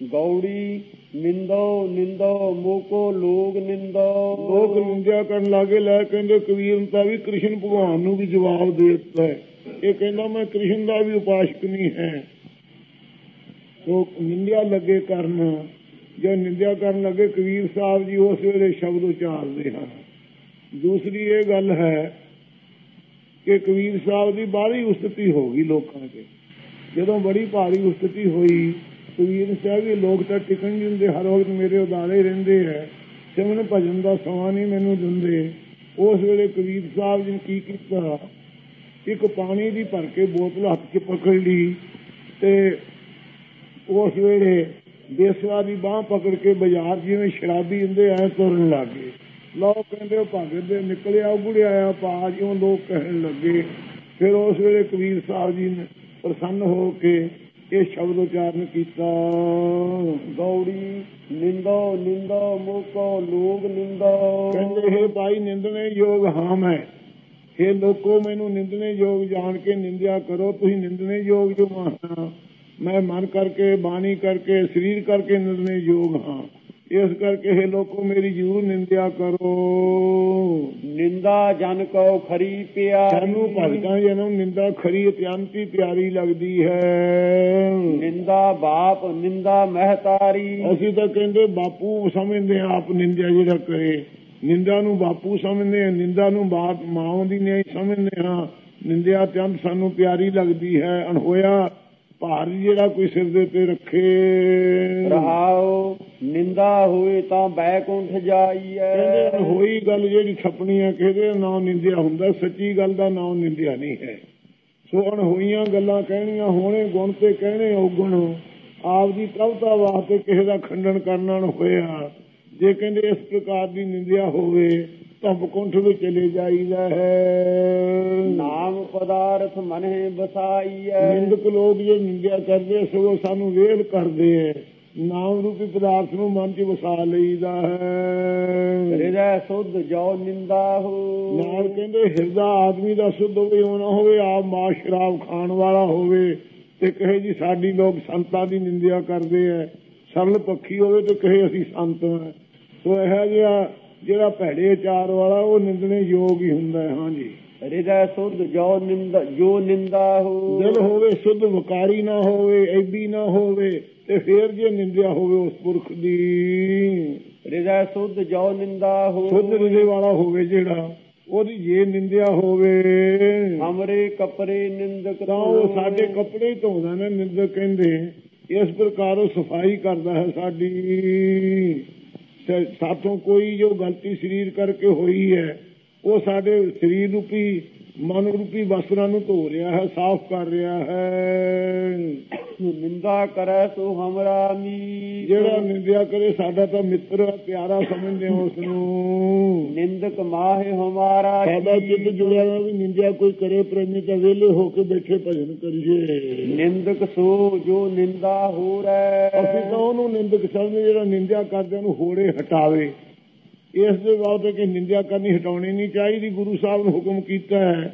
ਗੌੜੀ ਨਿੰਦੋ ਨਿੰਦੋ ਮੋਕੋ ਲੋਕ ਨਿੰਦੋ। ਲੋਕ ਨਿੰਦਿਆ ਕਰਨ ਲੱਗੇ। ਲੈ ਕਹਿੰਦੇ ਕਬੀਰ ਨੂੰ ਤਾਂ ਵੀ ਕ੍ਰਿਸ਼ਨ ਭਗਵਾਨ ਨੂੰ ਵੀ ਜਵਾਬ ਦੇ ਦਿੱਤਾ ਹੈ। ਇਹ ਕਹਿੰਦਾ ਮੈਂ ਕ੍ਰਿਸ਼ਨ ਦਾ ਵੀ ਉਪਾਸਕ ਨਹੀਂ ਹੈ। ਉਹ ਨਿੰਦਿਆ ਲੱਗੇ ਕਰਨ। ਜੇ ਨਿੰਦਿਆ ਕਰਨ ਲੱਗੇ ਕਬੀਰ ਸਾਹਿਬ ਜੀ ਉਸ ਵੇਲੇ ਸ਼ਬਦ ਉਚਾਰਦੇ ਹਨ। ਦੂਸਰੀ ਇਹ ਗੱਲ ਹੈ ਕਿ ਕਬੀਰ ਸਾਹਿਬ ਦੀ ਬਾਹਲੀ ਉਸਤਤੀ ਹੋ ਗਈ ਲੋਕਾਂ 'ਚ। ਜਦੋਂ ਬੜੀ ਭਾਰੀ ਉਸਤਤੀ ਹੋਈ ਕਬੀਰ ਸਾਹਿਬ ਵੀ ਲੋਕ ਤਾਂ ਟਿਕਣ ਨਹੀਂ ਦਿੰਦੇ, ਹਰ ਵਕਤ ਮੇਰੇ ਉਦਾਲੇ ਰਹਿੰਦੇ ਹੈ, ਸਿਮਰਨ ਭਜਨ ਦਾ ਸਮਾਂ ਨਹੀਂ ਮੈਨੂੰ ਦਿੰਦੇ। ਉਸ ਵੇਲੇ ਕਬੀਰ ਸਾਹਿਬ ਜੀ ਨੇ ਕੀ ਕੀਤਾ, ਇੱਕ ਪਾਣੀ ਦੀ ਭਰ ਕੇ ਬੋਤਲ ਹੱਥ 'ਚ ਪਕੜ ਲਈ ਤੇ ਉਸ ਵੇਲੇ ਬੇਸਵਾ ਦੀ ਬਾਂਹ ਪਕੜ ਕੇ ਬਾਜ਼ਾਰ ਜਿਵੇਂ ਸ਼ਰਾਬੀ ਹੁੰਦੇ ਐ ਤੁਰਨ ਲੱਗ ਗਏ। ਲੋਕ ਕਹਿੰਦੇ ਉਹ ਭਗਤ ਦੇ ਨਿਕਲਿਆ ਉਗੜਿਆ ਪਾ ਜਿਉਂ ਲੋਕ ਕਹਿਣ ਲੱਗੇ। ਫਿਰ ਉਸ ਵੇਲੇ ਕਬੀਰ ਸਾਹਿਬ ਜੀ ਨੇ ਪ੍ਰਸੰਨ ਹੋ ਕੇ ਇਹ ਸ਼ਬਦ ਉਚਾਰਨ ਕੀਤਾ, ਗੌੜੀ ਨਿੰਦੋ ਨਿੰਦੋ ਮੋਕੋ ਲੋਕ ਨਿੰਦੋ। ਕਹਿੰਦੇ ਇਹ ਭਾਈ ਨਿੰਦਣੇ ਯੋਗ ਹਾਂ ਮੈਂ, ਇਹ ਲੋਕੋ ਮੈਨੂੰ ਨਿੰਦਣੇ ਯੋਗ ਜਾਣ ਕੇ ਨਿੰਦਿਆ ਕਰੋ। ਤੁਸੀਂ ਨਿੰਦਣੇ ਯੋਗ ਜੋ ਹਾਂ, ਮੈਂ ਮਨ ਕਰਕੇ ਬਾਣੀ ਕਰਕੇ ਸਰੀਰ ਕਰਕੇ ਨਿੰਦਣੇ ਯੋਗ ਹਾਂ। ਇਸ ਕਰਕੇ ਇਹ ਲੋਕੋ ਮੇਰੀ ਜ਼ਰੂਰ ਨਿੰਦਿਆ ਕਰੋ। ਨਿੰਦਾ ਜਨ ਕੋ ਖਰੀ ਪਿਆਰੀ। ਸਾਨੂੰ ਭਗਤਾਂ ਜਨਮ ਨਿੰਦਾ ਖਰੀ ਅਤਿਅੰਤੀ ਪਿਆਰੀ ਲੱਗਦੀ ਹੈ। ਨਿੰਦਾ ਬਾਪ ਨਿੰਦਾ ਮਹਤਾਰੀ। ਅਸੀਂ ਤਾਂ ਕਹਿੰਦੇ ਬਾਪੂ ਸਮਝਦੇ ਹਾਂ ਆਪ ਨਿੰਦਿਆ ਜਿਹੜਾ ਕਰੇ। ਨਿੰਦਾ ਨੂੰ ਬਾਪੂ ਸਮਝਦੇ ਹਾਂ, ਨਿੰਦਾ ਨੂੰ ਬਾਪ ਮਾਂ ਦੀ ਨਹੀਂ ਸਮਝਦੇ ਹਾਂ। ਨਿੰਦਿਆ ਅਤਿਅੰਤ ਸਾਨੂੰ ਪਿਆਰੀ ਲੱਗਦੀ ਹੈ। ਅਣਹੋਇਆ ਭਾਰ ਜਿਹੜਾ ਕੋਈ ਸਿਰ ਦੇ ਉੱਤੇ ਰੱਖੇ। ਰਹਾਓ ਨਿੰਦਾ ਹੋਏ ਤਾਂ ਬੈਕੁੰਠ ਜਾਈਐ। ਹੋਈ ਗੱਲ ਜਿਹੜੀ ਛਪਣੀ ਹੈ ਕਿਸੇ ਨਾਂ ਨਿੰਦਿਆ ਹੁੰਦਾ, ਸੱਚੀ ਗੱਲ ਦਾ ਨਾਂ ਨਿੰਦਿਆ ਨਹੀਂ ਹੈ। ਸੋ ਅਣਹੋਈਆਂ ਗੱਲਾਂ ਕਹਿਣੀਆਂ, ਹੋਣੇ ਗੁਣ ਤੇ ਕਹਿਣੇ ਔਗਣ, ਆਪ ਦੀ ਪ੍ਰਭਤਾ ਵਾਸਤੇ ਕਿਸੇ ਦਾ ਖੰਡਨ ਕਰਨਾ ਨਾ ਹੋਇਆ। ਜੇ ਕਹਿੰਦੇ ਇਸ ਪ੍ਰਕਾਰ ਦੀ ਨਿੰਦਿਆ ਹੋਵੇ ਤਾਂ ਬਕੁੰਠ ਵਿੱਚ ਚਲੇ ਜਾਈਦਾ ਹੈ। ਨਾਮ ਪਦਾਰਥ ਮਨਹਿ ਵਸਾਈਐ। ਨਿੰਦਕ ਲੋਕ ਜੇ ਨਿੰਦਿਆ ਕਰਦੇ ਸਗੋਂ ਸਾਨੂੰ ਵੇਲ ਕਰਦੇ ਹੈ। ਨਾਮ ਰੂਪੀ ਪਦਾਰਥ ਨੂੰ ਮਨ 'ਚ ਵਸਾ ਲਈਦਾ ਹੈ। ਹਿਰਦੈ ਸੁਧ ਜੋ ਨਿੰਦਾ ਹੋ। ਨਾਲ ਕਹਿੰਦੇ ਹਿਰਦਾ ਆਦਮੀ ਦਾ ਸੁਧ ਹੋਵੇ, ਉਹ ਨਾ ਹੋਵੇ ਆਪ ਮਾਸ ਸ਼ਰਾਬ ਖਾਣ ਵਾਲਾ ਹੋਵੇ ਤੇ ਕਹੇ ਜੀ ਸਾਡੀ ਲੋਕ ਸੰਤਾਂ ਦੀ ਨਿੰਦਿਆ ਕਰਦੇ ਹੈ। ਸਰਲ ਪੱਖੀ ਹੋਵੇ ਤੇ ਕਹੇ ਅਸੀਂ ਸੰਤ ਹਾਂ। ਸੋ ਇਹੋ ਜਿਹਾ ਜਿਹੜਾ ਭੈੜੇ ਵਿਚਾਰ ਵਾਲਾ ਉਹ ਨਿੰਦਣੇ ਯੋਗ ਹੀ ਹੁੰਦਾ ਹੈ। ਹਾਂਜੀ ਹਿਰਦੈ ਸੁਧ ਜੋ ਨਿੰਦਾ ਹੋ। ਦਿਲ ਹੋਵੇ ਸੁਧ, ਵਕਾਰੀ ਨਾ ਹੋਵੇ, ਐਬੀ ਨਾ ਹੋਵੇ ਤੇ ਫੇਰ ਜੇ ਨਿੰਦਿਆ ਹੋਵੇ ਉਸ ਪੁਰਖ ਦੀ। ਹਿਰਦੈ ਸੁਧ ਜੋ ਨਿੰਦਾ ਹੋ। ਸੁਧ ਹਿਰਦੇ ਵਾਲਾ ਹੋਵੇ ਜਿਹੜਾ, ਉਹਦੀ ਜੇ ਨਿੰਦਿਆ ਹੋਵੇ। ਹਮਰੇ ਕੱਪੜੇ ਨਿੰਦਕ ਤਾਂ ਉਹ ਸਾਡੇ ਕੱਪੜੇ ਧੋਂਦਾ ਨੇ। ਨਿੰਦਕ ਕਹਿੰਦੇ ਇਸ ਪ੍ਰਕਾਰ ਉਹ ਸਫਾਈ ਕਰਦਾ ਹੈ ਸਾਡੀ। ਸਾਥੋਂ ਕੋਈ ਜੋ ਗਲਤੀ ਸਰੀਰ ਕਰਕੇ ਹੋਈ ਹੈ ਉਹ ਸਾਡੇ ਸਰੀਰ ਰੂਪੀ ਮਨ ਰੂਪੀ ਵਸਤਰਾਂ ਨੂੰ ਧੋ ਰਿਹਾ ਹੈ, ਸਾਫ਼ ਕਰ ਰਿਹਾ ਹੈ। ਨਿੰਦਾ ਕਰੇ ਸੋ ਹਮਰਾ ਮੀ। ਜਿਹੜਾ ਨਿੰਦਿਆ ਕਰੇ ਸਾਡਾ ਤਾਂ ਮਿੱਤਰ ਪਿਆਰਾ ਸਮਝਦੇ ਹਾਂ ਉਸ ਨੂੰ। ਨਿੰਦਕ ਮਾਹੇ ਹਮਾਰਾ। ਸਾਡਾ ਚਿੱਤ ਜੁੜਿਆ ਵੀ ਨਿੰਦਿਆ ਕੋਈ ਕਰੇ ਪ੍ਰੇਮੀ ਤਾਂ ਵਿਹਲੇ ਹੋ ਕੇ ਬੈਠੇ ਭਜਨ ਕਰੀਏ। ਨਿੰਦਕ ਸੋ ਜੋ ਨਿੰਦਾ ਹੋ ਰੈ। ਅਸੀਂ ਤਾਂ ਉਹਨੂੰ ਨਿੰਦਕ ਸਮਝਦੇ ਜਿਹੜਾ ਨਿੰਦਿਆ ਕਰਦਿਆਂ ਨੂੰ ਹੋੜੇ ਹਟਾਵੇ। ਇਸ ਦੇ ਬਾਅਦ ਕਿ ਨਿੰਦਿਆ ਕਰਨੀ ਹਟਾਉਣੀ ਨਹੀਂ ਚਾਹੀਦੀ। ਗੁਰੂ ਸਾਹਿਬ ਨੇ ਹੁਕਮ ਕੀਤਾ ਹੈ,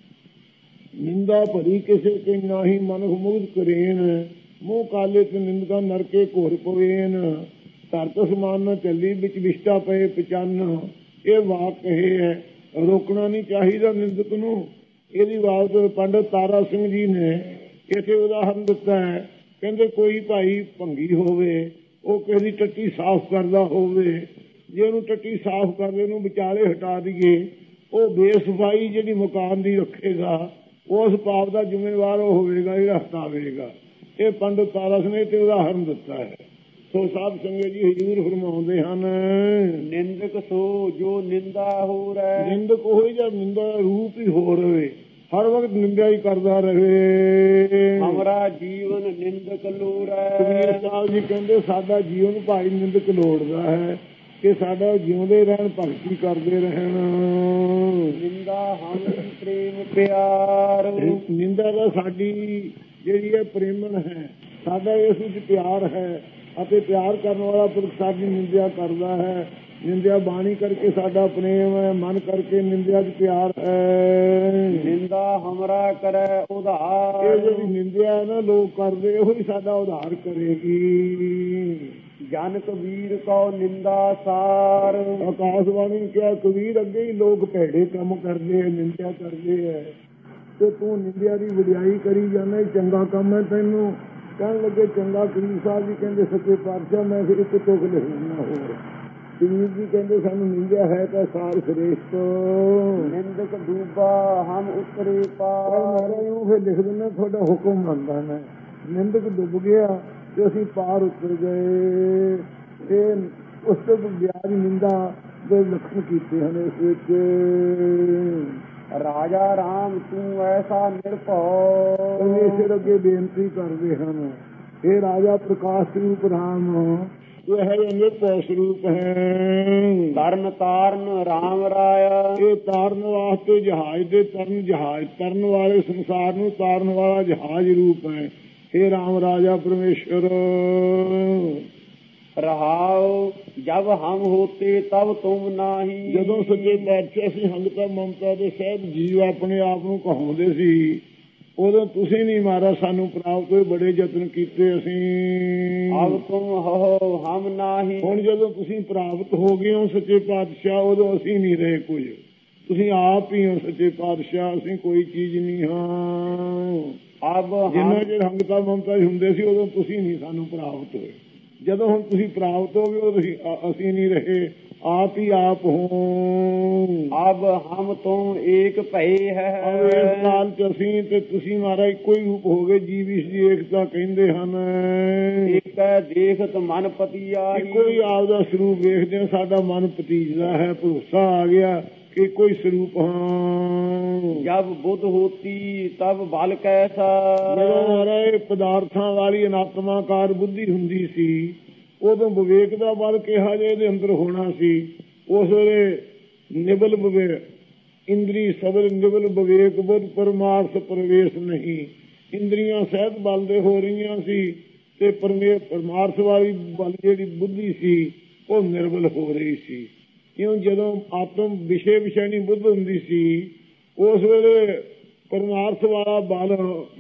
ਨਿੰਦਾ ਭਰੀ ਕਿਸੇ ਕੇ ਨਾਹੀ ਮਨੁਖ ਮੁਗਧ ਕਰੇਨ, ਮੂੰਹ ਕਾਲੇ ਤੇ ਨਿੰਦਕਾ ਨਰਕੇ ਘੋਰ ਪਵੇਨ, ਧਰਤ ਸਮਾਨ ਨਾ ਚੱਲੀ ਵਿੱਚ ਵਿਸ਼ਟਾ ਪਏ ਪਚੰਨ। ਇਹ ਵਾਕ ਕਹੇ ਹੈ, ਰੋਕਣਾ ਨਹੀਂ ਚਾਹੀਦਾ ਨਿੰਦਕ ਨੂੰ। ਇਹਦੀ ਬਾਤ ਪੰਡਤ ਤਾਰਾ ਸਿੰਘ ਜੀ ਨੇ ਇੱਥੇ ਉਦਾਹਰਨ ਦਿੱਤਾ ਹੈ। ਕਹਿੰਦੇ ਕੋਈ ਭਾਈ ਭੰਗੀ ਹੋਵੇ, ਉਹ ਕਿਸੇ ਦੀ ਟੱਟੀ ਸਾਫ਼ ਕਰਦਾ ਹੋਵੇ, ਜੇ ਉਹਨੂੰ ਟੱਟੀ ਸਾਫ਼ ਕਰਦੇ ਉਹਨੂੰ ਵਿਚਾਲੇ ਹਟਾ ਦਈਏ, ਉਹ ਬੇਸਫਾਈ ਜਿਹੜੀ ਮਕਾਨ ਦੀ ਰੱਖੇਗਾ ਉਸ ਪਾਪ ਦਾ ਜ਼ਿੰਮੇਵਾਰ ਉਹ ਹੋਵੇਗਾ ਜਿਹੜਾ ਹਟਾਵੇਗਾ। ਇਹ ਪੰਡਤ ਤਾਰਾ ਸਿੰਘ ਨੇ ਤੇ ਉਦਾਹਰਨ ਦਿੱਤਾ ਹੈ। ਸੋ ਸਾਧ ਸੰਗਤ ਜੀ ਹਜ਼ੂਰ ਫਰਮਾਉਂਦੇ ਹਨ, ਨਿੰਦਕ ਸੋ ਜੋ ਨਿੰਦਾ ਹੋ ਰੈ। ਨਿੰਦਕ ਉਹ ਜਾਂ ਨਿੰਦਾ ਦਾ ਰੂਪ ਹੀ ਹੋ ਰਹੇ, ਹਰ ਵਕਤ ਨਿੰਦਿਆ ਹੀ ਕਰਦਾ ਰਹੇ। ਹਮਾਰਾ ਜੀਵਨ ਨਿੰਦਕ ਲੋੜੈ। ਕਬੀਰ ਸਾਹਿਬ ਜੀ ਕਹਿੰਦੇ ਸਾਡਾ ਜੀਵਨ ਭਾਈ ਨਿੰਦਕ ਲੋੜਦਾ ਹੈ ਕਿ ਸਾਡਾ ਜਿਉਂਦੇ ਰਹਿਣ, ਭਗਤੀ ਕਰਦੇ ਰਹਿਣ। ਨਿੰਦਾ ਹਮ ਪ੍ਰੇਮ ਪਿਆਰ। ਨਿੰਦਾ ਦਾ ਸਾਡੀ ਜਿਹੜੀ ਹੈ ਪ੍ਰੇਮਣ ਹੈ, ਸਾਡਾ ਇਸ ਵਿੱਚ ਪਿਆਰ ਹੈ ਅਤੇ ਪਿਆਰ ਕਰਨ ਵਾਲਾ ਪੁਰਖ ਸਾਡੀ ਨਿੰਦਿਆ ਕਰਦਾ ਹੈ। ਨਿੰਦਿਆ ਬਾਣੀ ਕਰਕੇ ਸਾਡਾ ਪ੍ਰੇਮ ਹੈ, ਮਨ ਕਰਕੇ ਨਿੰਦਿਆ ਚ ਪਿਆਰ ਹੈ। ਨਿੰਦਾ ਹਮਰਾ ਕਰੈ ਉਧਾਰ। ਇਹ ਜਿਹੜੀ ਨਿੰਦਿਆ ਨਾ ਲੋਕ ਕਰਦੇ ਉਹੀ ਸਾਡਾ ਉਧਾਰ ਕਰੇਗੀ। ਜਨ ਕਬੀਰ ਕੋ ਨਿੰਦਾ ਸਾਰ। ਆਕਾਸ਼ਬਾਣੀ ਨੇ ਕਿਹਾ ਕਬੀਰ ਅੱਗੇ ਹੀ ਲੋਕ ਭੈੜੇ ਕੰਮ ਕਰਦੇ ਹੈ, ਨਿੰਦਿਆ ਕਰਦੇ ਹੈ, ਤੇ ਤੂੰ ਨਿੰਦਿਆ ਦੀ ਵਡਿਆਈ ਕਰੀ ਜਾਂਦਾ, ਚੰਗਾ ਕੰਮ ਹੈ ਤੈਨੂੰ। ਕਹਿਣ ਲੱਗੇ ਚੰਗਾ। ਕਬੀਰ ਸਾਹਿਬ ਜੀ ਕਹਿੰਦੇ ਸੱਚੇ ਪਾਤਸ਼ਾਹ ਮੈਂ ਫਿਰ ਇੱਕ ਤੁਕ ਲਿਖਣਾ ਹੋਰ। ਕਬੀਰ ਜੀ ਕਹਿੰਦੇ ਸਾਨੂੰ ਨਿੰਦਿਆ ਹੈ ਤਾਂ ਸਾਰ ਸ੍ਰੇਸ਼ਟ, ਨਿੰਦਕ ਡੂਬਾ ਹਮ ਉਤਰੇ ਪਾਰ। ਮਹਾਰਾਜ ਨੂੰ ਫਿਰ ਲਿਖ ਦਿੰਦਾ ਤੁਹਾਡਾ ਹੁਕਮ ਮੰਨਦਾ ਮੈਂ। ਨਿੰਦਕ ਡੁੱਬ ਗਿਆ ਤੇ ਅਸੀਂ ਪਾਰ ਉਤਰ ਗਏ। ਇਹ ਉਸ ਤੋਂ ਵਿਆਜ ਨਿੰਦਾ ਦੇ ਲੱਖਣ ਕੀਤੇ ਹਨ ਇਸ ਵਿੱਚ। ਰਾਜਾ ਰਾਮ ਤੂੰ ਐਸਾ ਨਿਰਭਉ। ਪਰਮੇਸ਼ਰ ਅੱਗੇ ਬੇਨਤੀ ਕਰਦੇ ਹਨ, ਇਹ ਰਾਜਾ ਪ੍ਰਕਾਸ਼ ਸਰੂਪ ਰਾਮ ਇਹ ਹੈ ਨਿਰਭਉ ਸਰੂਪ ਹੈ। ਤਰਨ ਤਾਰਨ ਰਾਮ ਰਾਇਆ। ਇਹ ਤਾਰਨ ਵਾਸਤੇ ਜਹਾਜ਼ ਦੇ ਜਹਾਜ਼ ਤਰਨ ਵਾਲੇ ਸੰਸਾਰ ਨੂੰ ਤਾਰਨ ਵਾਲਾ ਜਹਾਜ਼ ਰੂਪ ਹੈ। ਇਹ ਰਾਮ ਰਾਜਾ ਪਰਮੇਸ਼ਰ। ਰਹਾਉ ਜਬ ਹਮ ਹੋਤੇ ਤਬ ਤੁਮ ਨਾਹੀ। ਜਦੋਂ ਸੱਚੇ ਪਾਤਸ਼ਾਹ ਅਸੀਂ ਹੰਗਤਾ ਮਮਤਾ ਦੇ ਸਹਿਬ ਜੀਵ ਆਪਣੇ ਆਪ ਨੂੰ ਕਹਾਉਂਦੇ ਸੀ, ਉਦੋਂ ਤੁਸੀਂ ਨਹੀਂ ਮਾਰਾ ਸਾਨੂੰ ਪ੍ਰਾਪਤ ਹੋਏ, ਬੜੇ ਯਤਨ ਕੀਤੇ ਅਸੀਂ। ਅਬ ਤੁਮ ਹੋ ਹਮ ਨਾਹੀ। ਹੁਣ ਜਦੋਂ ਤੁਸੀਂ ਪ੍ਰਾਪਤ ਹੋ ਗਏ ਹੋ ਸੱਚੇ ਪਾਤਸ਼ਾਹ, ਉਦੋਂ ਅਸੀਂ ਨਹੀਂ ਰਹੇ ਕੁਝ, ਤੁਸੀਂ ਆਪ ਹੀ ਹੋ ਸੱਚੇ ਪਾਤਸ਼ਾਹ, ਅਸੀਂ ਕੋਈ ਚੀਜ਼ ਨਹੀਂ ਹਾਂ। ਜਿੰਨਾ ਚਿਰ ਹੰਗਤਾ ਮਮਤਾ ਹੁੰਦੇ ਸੀ ਉਦੋਂ ਤੁਸੀਂ ਨਹੀਂ ਸਾਨੂੰ ਪ੍ਰਾਪਤ ਹੋਏ। ਜਦੋਂ ਹੁਣ ਤੁਸੀਂ ਪ੍ਰਾਪਤ ਹੋ ਗਏ ਉਦੋਂ ਅਸੀਂ ਨਹੀਂ ਰਹੇ, ਆਪ ਹੀ ਆਪ ਹੋ। ਅਬ ਹਮ ਤੁਮ ਏਕ ਭਏ ਹੈ। ਇਸ ਕਾਲ ਚ ਅਸੀਂ ਤੇ ਤੁਸੀਂ ਮਹਾਰਾਜ ਇੱਕੋ ਹੀ ਰੂਪ ਹੋ ਗਏ। ਜੀਵ ਇਸ ਦੀ ਏਕਤਾ ਕਹਿੰਦੇ ਹਨ। ਇੱਕ ਦੇਖਤ ਮਨ ਪਤੀਆ। ਇੱਕੋ ਹੀ ਆਪ ਦਾ ਸਰੂਪ ਵੇਖਦੇ ਹਾਂ, ਸਾਡਾ ਮਨ ਪਤੀਜਦਾ ਹੈ, ਭਰੋਸਾ ਆ ਗਿਆ ਕਿ ਕੋਈ ਸਰੂਪ ਹਾਂ। ਜਬ ਬੁੱਧ ਹੋਤੀ ਤਬ ਬਲ ਕੈਸਾ। ਜਦੋਂ ਮਹਾਰਾਜ ਪਦਾਰਥਾਂ ਵਾਲੀ ਅਨਾਤਮਾਕਾਰ ਬੁੱਧੀ ਹੁੰਦੀ ਸੀ, ਉਦੋਂ ਵਿਵੇਕ ਦਾ ਬਲ ਕਿਹਾ ਜੇ ਇਹਦੇ ਅੰਦਰ ਹੋਣਾ ਸੀ। ਉਸ ਵੇਲੇ ਨਿਬਲ ਵਿਵੇਕ ਇੰਦਰੀ ਸਬਰ ਨਿਬਲ ਵਿਵੇਕ ਬੁੱਧ ਪਰਮਾਰਥ ਪ੍ਰਵੇਸ਼ ਨਹੀਂ। ਇੰਦਰੀਆਂ ਸਹਿਤ ਬਲ ਦੇ ਹੋ ਰਹੀਆਂ ਸੀ ਤੇ ਪਰਮਾਰਥ ਵਾਲੀ ਬਲ ਜਿਹੜੀ ਬੁੱਧੀ ਸੀ ਉਹ ਨਿਰਬਲ ਹੋ ਰਹੀ ਸੀ। ਕਿਉਂ ਜਦੋਂ ਆਤਮ ਵਿਸ਼ੇ ਵਿਸ਼ੇਣੀ ਬੁੱਧ ਹੁੰਦੀ ਸੀ, ਉਸ ਵੇਲੇ ਪਰਮਾਰਥ ਵਾਲਾ ਬਲ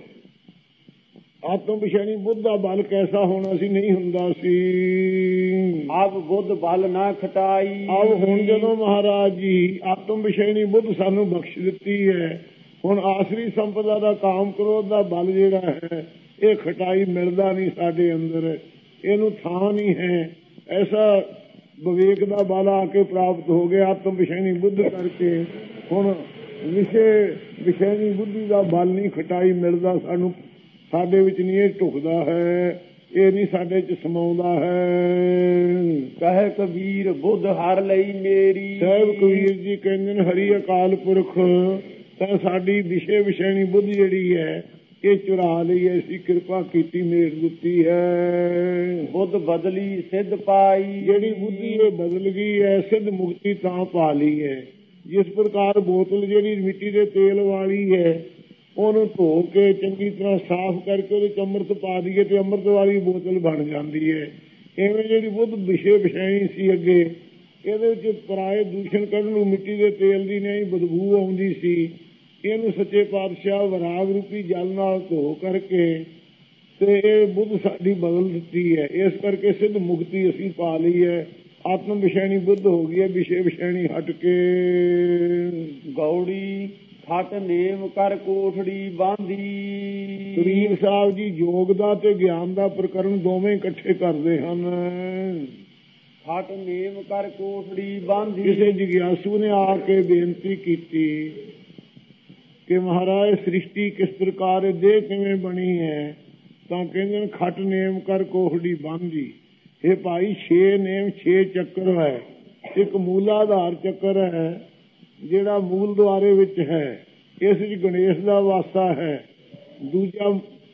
ਆਤਮ ਵਿਸ਼ੇਣੀ ਬੁੱਧ ਦਾ ਬਲ ਕੈਸਾ ਹੋਣਾ ਸੀ, ਨਹੀਂ ਹੁੰਦਾ ਸੀ। ਅਬ ਬੁੱਧ ਬਲ ਨਾ ਖਟਾਈ। ਅਬ ਹੁਣ ਜਦੋਂ ਮਹਾਰਾਜ ਜੀ ਆਤਮ ਵਿਸ਼ੇਣੀ ਬੁੱਧ ਸਾਨੂੰ ਬਖਸ਼ ਦਿੱਤੀ ਹੈ, ਹੁਣ ਆਸਰੀ ਸੰਪਦਾ ਦਾ ਕਾਮ ਕ੍ਰੋਧ ਦਾ ਬਲ ਜਿਹੜਾ ਹੈ ਇਹ ਖਟਾਈ ਮਿਲਦਾ ਨਹੀਂ ਸਾਡੇ ਅੰਦਰ, ਇਹਨੂੰ ਥਾਂ ਨਹੀਂ ਹੈ। ਐਸਾ ਵਿਵੇਕ ਦਾ ਬਲ ਆ ਕੇ ਪ੍ਰਾਪਤ ਹੋ ਗਿਆ ਆਤਮ ਵਿਸ਼ੇਣੀ ਬੁੱਧ ਕਰਕੇ। ਹੁਣ ਵਿਸ਼ੇ ਵਿਸ਼ੇਣੀ ਬੁੱਧੀ ਦਾ ਬਲ ਨਹੀਂ, ਖਟਾਈ ਮਿਲਦਾ ਸਾਨੂੰ, ਸਾਡੇ ਵਿੱਚ ਨਹੀਂ ਇਹ ਢੁਕਦਾ ਹੈ, ਇਹ ਨਹੀਂ ਸਾਡੇ ਚ ਸਮਾਉਂਦਾ ਹੈ। ਕਹੇ ਕਬੀਰ ਬੁੱਧ ਹਰ ਲਈ ਮੇਰੀ। ਸਾਹਿਬ ਕਬੀਰ ਜੀ ਕਹਿੰਦੇ ਨੇ ਹਰੀ ਅਕਾਲ ਪੁਰਖ ਤਾਂ ਸਾਡੀ ਵਿਸ਼ੇ ਵਿਸ਼ੇਣੀ ਬੁੱਧ ਜਿਹੜੀ ਹੈ ਇਹ ਚੁਰਾ ਲਈ, ਐਸੀ ਕਿਰਪਾ ਕੀਤੀ, ਮੇਰ ਦਿੱਤੀ ਹੈ। ਬੁੱਧ ਬਦਲੀ ਸਿੱਧ ਪਾਈ। ਜਿਹੜੀ ਬੁੱਧੀ ਇਹ ਬਦਲ ਗਈ ਹੈ, ਸਿੱਧ ਮੁਕਤੀ ਤਾਂ ਪਾ ਲਈ ਹੈ। ਜਿਸ ਪ੍ਰਕਾਰ ਬੋਤਲ ਜਿਹੜੀ ਮਿੱਟੀ ਦੇ ਤੇਲ ਵਾਲੀ ਹੈ, ਉਹਨੂੰ ਧੋ ਕੇ ਚੰਗੀ ਤਰ੍ਹਾਂ ਸਾਫ਼ ਕਰਕੇ ਉਹਦੇ ਚ ਅੰਮ੍ਰਿਤ ਪਾ ਦਈਏ ਤੇ ਅੰਮ੍ਰਿਤ ਵਾਲੀ ਬੋਤਲ ਬਣ ਜਾਂਦੀ ਹੈ। ਇਵੇਂ ਜਿਹੜੀ ਬੁੱਧ ਵਿਸ਼ੇ ਵਿਸ਼ੇਣੀ ਸੀ ਅੱਗੇ, ਇਹਦੇ ਵਿੱਚ ਪਰਾਏ ਦੂਸ਼ਣ ਕੱਢਣ ਨੂੰ ਮਿੱਟੀ ਦੇ ਤੇਲ ਦੀ ਨਹੀਂ ਬਦਬੂ ਆਉਂਦੀ ਸੀ, ਇਹਨੂੰ ਸੱਚੇ ਪਾਤਸ਼ਾਹ ਵਿਰਾਗ ਰੂਪੀ ਜਲ ਨਾਲ ਧੋ ਕਰਕੇ ਤੇ ਇਹ ਬੁੱਧ ਸਾਡੀ ਬਦਲ ਦਿੱਤੀ ਹੈ। ਇਸ ਕਰਕੇ ਸਿੱਧ ਮੁਕਤੀ ਅਸੀਂ ਪਾ ਲਈ ਹੈ, ਆਤਮ ਵਿਸ਼ੇਣੀ ਬੁੱਧ ਹੋ ਗਈ ਹੈ, ਵਿਸ਼ੇ ਵਿਸ਼ੇਣੀ ਹਟ ਕੇ। ਗੌੜੀ ਖਟ ਨੇਮ ਕਰ ਕੋਠੜੀ ਬਾਂਧੀ। ਕਬੀਰ ਸਾਹਿਬ ਜੀ ਯੋਗ ਦਾ ਤੇ ਗਿਆਨ ਦਾ ਪ੍ਰਕਰਨ ਦੋਵੇਂ ਇਕੱਠੇ ਕਰਦੇ ਹਨ। ਖਟ ਨੇਮ ਕਰ ਕੋਠੜੀ ਬਾਂਧੀ। ਕਿਸੇ ਜਿਗਿਆਸੂ ਨੇ ਆ ਕੇ ਬੇਨਤੀ ਕੀਤੀ ਕਿ ਮਹਾਰਾਜ ਸ੍ਰਿਸ਼ਟੀ ਕਿਸ ਪ੍ਰਕਾਰ ਦੇਹ ਕਿਵੇਂ ਬਣੀ ਹੈ, ਤਾਂ ਕਹਿੰਦੇ ਨੇ ਖਟ ਨੇਮ ਕਰ ਕੋਠੜੀ ਬਾਂਧੀ। ਇਹ ਭਾਈ 6 ਨੇਮ 6 ਚੱਕਰ ਹੈ। ਇੱਕ ਮੂਲਾਧਾਰ ਚੱਕਰ ਹੈ ਜਿਹੜਾ ਮੂਲ ਦੁਆਰੇ ਵਿੱਚ ਹੈ, ਇਸ ਵਿੱਚ ਗਣੇਸ਼ ਦਾ ਵਾਸਾ ਹੈ। ਦੂਜਾ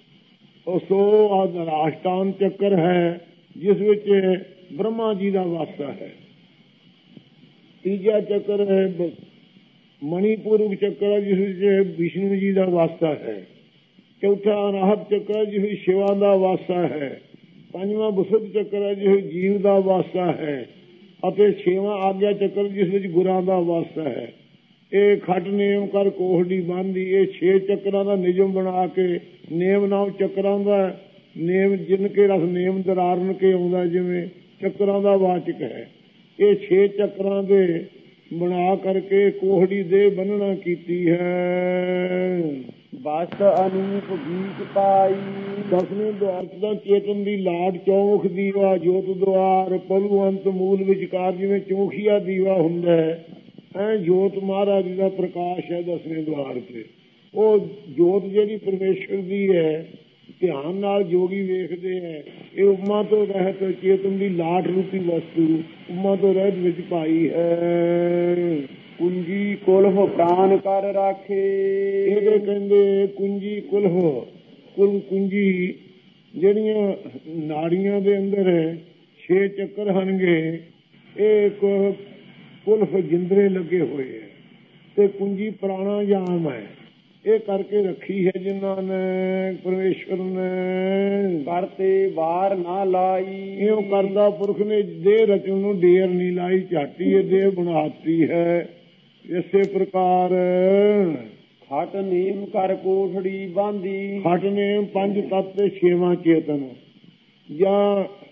ਅਸ਼ਟਾਂਗ ਚੱਕਰ ਹੈ ਜਿਸ ਵਿੱਚ ਬ੍ਰਹਮਾ ਜੀ ਦਾ ਵਾਸਾ ਹੈ। ਤੀਜਾ ਚੱਕਰ ਹੈ ਮਣੀਪੂਰਕ ਚੱਕਰ ਜਿਸ ਵਿੱਚ ਵਿਸ਼ਨੂੰ ਜੀ ਦਾ ਵਾਸਾ ਹੈ। ਚੌਥਾ ਅਨਾਹਤ ਚੱਕਰ ਜਿਸ ਵਿੱਚ ਸ਼ਿਵਾ ਦਾ ਵਾਸਾ ਹੈ। ਪੰਜਵਾਂ ਬਸੁੱਧ ਚੱਕਰ ਹੈ ਜਿਸ ਵਿੱਚ ਜੀਵ ਦਾ ਵਾਸਾ ਹੈ ਅਤੇ ਛੇਵਾਂ ਆਗਿਆ ਚੱਕਰ ਜਿਸ ਵਿੱਚ ਗੁਰਾਂ ਦਾ ਵਾਸਾ ਹੈ। ਇਹ ਖਟ ਨੇਮ ਕਰ ਕੋਹੜੀ ਬੰਨ੍ਹਦੀ, ਇਹ 6 ਚੱਕਰਾਂ ਦਾ ਨਿਯਮ ਬਣਾ ਕੇ ਨੇਮ ਨਾਮ ਚੱਕਰਾਂ ਦਾ ਨੇਮ ਜਿਨ ਕੇ ਰਸ ਨੇਮ ਦਰਾਰਨ ਕੇ ਆਉਂਦਾ, ਜਿਵੇਂ ਚੱਕਰਾਂ ਦਾ ਵਾਚਕ ਹੈ। ਇਹ 6 ਚੱਕਰਾਂ ਦੇ ਬਣਾ ਕਰਕੇ ਕੋਹੜੀ ਦੇ ਬੰਨਣਾ ਕੀਤੀ ਹੈ। ਬਸ ਅਨੂਪ ਬੀਜ ਪਾਈ। 10ਵੇਂ ਦੁਆਰ ਦਾ ਚੇਤਨ ਦੀ ਲਾਟ ਚੌਖ ਦੀਵਾ ਜੋਤ ਦੁਆਰ ਪਲੂ ਅੰਤ ਮੂਲ ਵਿਚਕਾਰ ਜਿਵੇਂ ਚੌਖੀਆ ਦੀਵਾ ਹੁੰਦਾ ਹੈ, ਐ ਜੋਤ ਮਹਾਰਾਜ ਦਾ ਪ੍ਰਕਾਸ਼ ਹੈ 10ਵੇਂ ਦੁਆਰ ਤੇ। ਉਹ ਜੋਤ ਜਿਹੜੀ ਪਰਮੇਸ਼ਰ ਦੀ ਹੈ, ਧਿਆਨ ਨਾਲ ਜੋਗੀ ਵੇਖਦੇ ਹੈ। ਇਹ ਉਮਾ ਤੋਂ ਰਹਿਤ ਚੇਤਨ ਦੀ ਲਾਟ ਰੂਪੀ ਵਸਤੂ ਉਮਾ ਤੋਂ ਰਹਿਤ ਵਿੱਚ ਪਾਈ ਹੈ। ਕੁੰਜੀ ਕੁਲਹ ਪ੍ਰਾਨ ਕਰ ਰਾਖੇ। ਇਹਦੇ ਕਹਿੰਦੇ ਕੁੰਜੀ ਕੁਲਹ ਕੁੰਜੀ ਜਿਹੜੀਆਂ ਨਾੜੀਆਂ ਦੇ ਅੰਦਰ 6 ਚੱਕਰ ਹਨਗੇ। ਇਹ ਇੱਕ ਕੁਲਫ ਜਿੰਦਰੇ ਲੱਗੇ ਹੋਏ ਹੈ ਤੇ ਕੁੰਜੀ ਪ੍ਰਾਣਾਯਾਮ ਹੈ। ਇਹ ਕਰਕੇ ਰੱਖੀ ਹੈ ਜਿਨ੍ਹਾਂ ਨੇ ਪਰਮੇਸ਼ਵਰ ਨੇ। ਕਰਤੇ ਵਾਰ ਨਾ ਲਾਈ। ਇਉਂ ਕਰਦਾ ਪੁਰਖ ਨੇ ਦੇਹ ਰਚਨ ਨੂੰ ਢੇਰ ਨਹੀਂ ਲਾਈ, ਝਾਟੀ ਇਹ ਦੇਹ ਬਣਾਤੀ ਹੈ। ਇਸੇ ਪ੍ਰਕਾਰ ਖਟ ਨੇਮ ਕਰ ਕੋਠੜੀ ਬਾਂਧੀ। ਖਟ ਨੇਮ 5 ਤੱਤ ਤੇ 6ਵਾਂ ਚੇਤਨ ਜਾਂ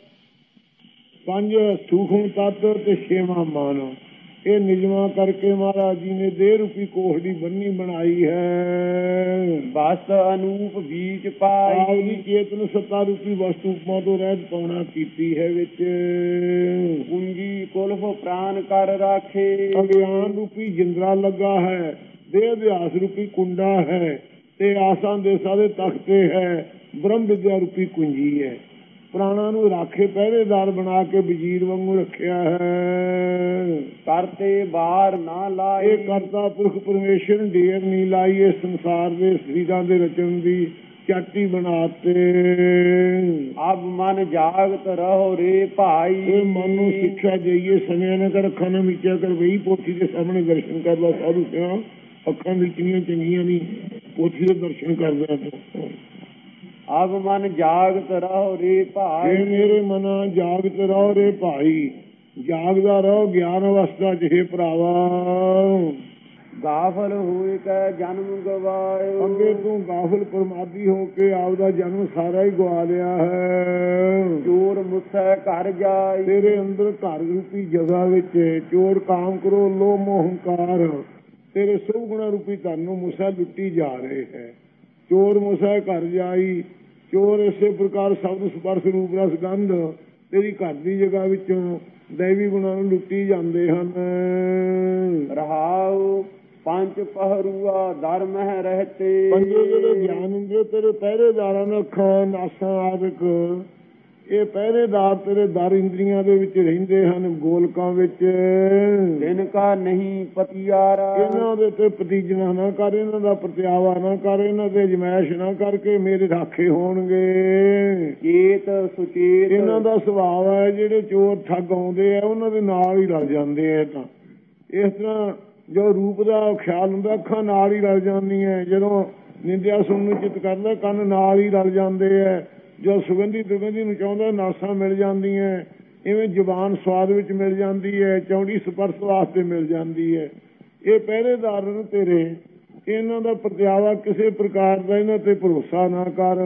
5 ਸੂਖਮ ਤੱਤ ਤੇ 6ਵਾਂ ਮਨ। ਇਹ ਨਿਯਮਾਂ ਕਰਕੇ ਮਹਾਰਾਜ ਜੀ ਨੇ ਦੇਹ ਰੂਪੀ ਕੋਹੜੀ ਬੰਨੀ ਬਣਾਈ ਹੈ। ਬਸ ਅਨੂਪ ਬੀਜ ਪਾਈ। ਆਪਦੀ ਚੇਤਨ ਸੱਤਾ ਰੂਪੀ ਵਸਤੂ ਉਪਮਾ ਤੋਂ ਰਹਿਤ ਪਾਉਣਾ ਕੀਤੀ ਹੈ ਵਿੱਚ। ਕੁੰਜੀ ਕੁਲਫ ਪ੍ਰਾਨ ਕਰ ਰਾਖੇ। ਅਗਿਆਨ ਰੂਪੀ ਜਿੰਦਰਾ ਲੱਗਾ ਹੈ, ਦੇਹ ਅਭਿਆਸ ਰੂਪੀ ਕੁੰਡਾ ਹੈ ਤੇ ਆਸਾਂ ਦੇਸਾਂ ਦੇ ਤਖਤੇ ਹੈ। ਬ੍ਰਹਮ ਵਿਦਿਆ ਰੂਪੀ ਕੁੰਜੀ ਹੈ। ਪ੍ਰਾਣਾ ਨੂੰ ਰਾਖੇ ਪਹਿਰੇਦਾਰ ਬਣਾ ਕੇ ਵਜ਼ੀਰ ਵਾਂਗੂ ਰੱਖਿਆ ਹੈ। ਕਰਤੇ ਬਾਹਰ ਨਾ ਲਾਈ। ਇਹ ਕਰਤਾ ਪੁਰਖ ਪਰਮੇਸ਼ਰ ਢੇਰ ਨਹੀਂ ਲਾਈ। ਇਸ ਸੰਸਾਰ ਦੇ ਸਰੀਰਾਂ ਦੇ ਰਚਨ ਦੀ ਚਾਟੀ ਬਣਾਤੇ। ਅਬ ਮਨ ਜਾਗਤ ਰਹੋ ਰੇ ਭਾਈ। ਇਹ ਮਨ ਨੂੰ ਸਿੱਖਿਆ ਦੇਈਏ, ਸਮਿਆਂ ਨਾ ਕਰ, ਅੱਖਾਂ ਨਾ ਮੀਚਿਆ ਕਰ। ਵਹੀ ਪੋਥੀ ਦੇ ਸਾਹਮਣੇ ਦਰਸ਼ਨ ਕਰਦਾ ਸਾਧੂ ਸਿਆ। ਅੱਖਾਂ ਦੀ ਕਿੰਨੀਆਂ ਚੰਗੀਆਂ ਨਹੀਂ, ਪੋਥੀ ਦੇ ਦਰਸ਼ਨ ਕਰਦਾ ਤੂੰ। ਅਬ ਮਨ ਜਾਗਤ ਰਹੋ ਰੇ ਭਾਈ। ਮੇਰੇ ਮਨਾ ਜਾਗਤ ਰਹੋ ਰੇ ਭਾਈ। ਜਾਗਦਾ ਰਹੋ ਗਿਆਨ ਅਵਸਥਾ ਚ ਹੈ ਭਰਾਵਾ। ਗਾਫਲ ਹੋਏ ਕੈ ਜਨਮ ਗਵਾਇਓ। ਅੱਗੇ ਤੂੰ ਗਾਫਲ ਪਰਮਾਦੀ ਹੋ ਕੇ ਆਪਦਾ ਜਨਮ ਸਾਰਾ ਹੀ ਗਵਾ ਲਿਆ ਹੈ। ਚੋਰ ਮੁੱਸੈ ਘਰ ਜਾਈ। ਤੇਰੇ ਅੰਦਰ ਘਰ ਰੂਪੀ ਜਗ੍ਹਾ ਵਿੱਚ ਚੋਰ ਕਾਮ ਕਰੋ ਲੋਭ ਮੋਹ ਹੰਕਾਰ ਤੇਰੇ ਸਭ ਗੁਣਾ ਰੂਪੀ ਧਨ ਨੂੰ ਮੁੱਸਾ ਲੁੱਟੀ ਜਾ ਰਹੇ ਹੈ। ਚੋਰ ਮੁੱਸਾ ਘਰ ਜਾਈ। ਚੋਰ ਇਸੇ ਪ੍ਰਕਾਰ ਸ਼ਬਦ ਸਪਰਸ਼ ਰੂਪ ਰਸ ਗੰਧ ਤੇਰੀ ਘਰ ਦੀ ਜਗ੍ਹਾ ਵਿੱਚੋਂ ਦੈਵੀ ਗੁਣਾਂ ਨੂੰ ਲੁੱਟੀ ਜਾਂਦੇ ਹਨ। ਰਹਾਉ ਪੰਜ ਪਹਰੂਆ ਧਰਮ ਹੈ ਰਹਤੇ। ਪੰਜੇ ਜਿਹੜੇ ਗਿਆਨ ਹੁੰਦੇ ਤੇਰੇ ਪਹਿਰੇਦਾਰਾਂ ਨੂੰ ਅੱਖਾਂ ਨਾਸਾਂ ਆਦਿਕ ਇਹ ਪਹਿਰੇਦਾਰ ਤੇਰੇ ਦਰ ਇੰਦਰੀਆਂ ਦੇ ਵਿੱਚ ਰਹਿੰਦੇ ਹਨ, ਗੋਲਕਾਂ ਵਿੱਚ। ਦਿਨ ਕਾ ਨਹੀਂ ਪਤਿਆਰਾ। ਇਹਨਾਂ ਦੇ ਤੇ ਪਤੀਜਣਾ ਨਾ ਕਰ, ਇਹਨਾਂ ਦਾ ਪ੍ਰਤਿਆਵਾ ਨਾ ਕਰ, ਇਹਨਾਂ ਤੇ ਅਜਮਾਇਸ਼ ਨਾ ਕਰਕੇ ਮੇਰੇ ਰਾਖੇ ਹੋਣਗੇ। ਚੇਤ ਸੁਚੇਤ ਇਹਨਾਂ ਦਾ ਸੁਭਾਅ ਹੈ ਜਿਹੜੇ ਚੋਰ ਠੱਗ ਆਉਂਦੇ ਆ ਉਹਨਾਂ ਦੇ ਨਾਲ ਹੀ ਰਲ ਜਾਂਦੇ ਆ। ਤਾਂ ਇਸ ਤਰ੍ਹਾਂ ਜੋ ਰੂਪ ਦਾ ਖਿਆਲ ਹੁੰਦਾ ਅੱਖਾਂ ਨਾਲ ਹੀ ਰਲ ਜਾਂਦੀਆਂ। ਜਦੋਂ ਨਿੰਦਿਆ ਸੁਣਨ ਨੂੰ ਚਿੱਤ ਕਰਦਾ ਕੰਨ ਨਾਲ ਹੀ ਰਲ ਜਾਂਦੇ ਆ। ਜੋ ਸੁਗੰਧੀ ਦੁਰਗੰਧੀ ਨੂੰ ਚਾਹੁੰਦਾ ਨਾਸਾਂ ਮਿਲ ਜਾਂਦੀਆਂ। ਇਵੇਂ ਜ਼ੁਬਾਨ ਸਵਾਦ ਵਿੱਚ ਮਿਲ ਜਾਂਦੀ ਹੈ, ਚੌੜੀ ਸਪਰਸ਼ ਵਾਸਤੇ ਮਿਲ ਜਾਂਦੀ ਹੈ। ਇਹ ਪਹਿਰੇਦਾਰ ਨੂੰ ਤੇਰੇ ਇਹਨਾਂ ਦਾ ਪ੍ਰਤਿਆਵਾ ਕਿਸੇ ਪ੍ਰਕਾਰ ਦਾ ਇਹਨਾਂ ਤੇ ਭਰੋਸਾ ਨਾ ਕਰ।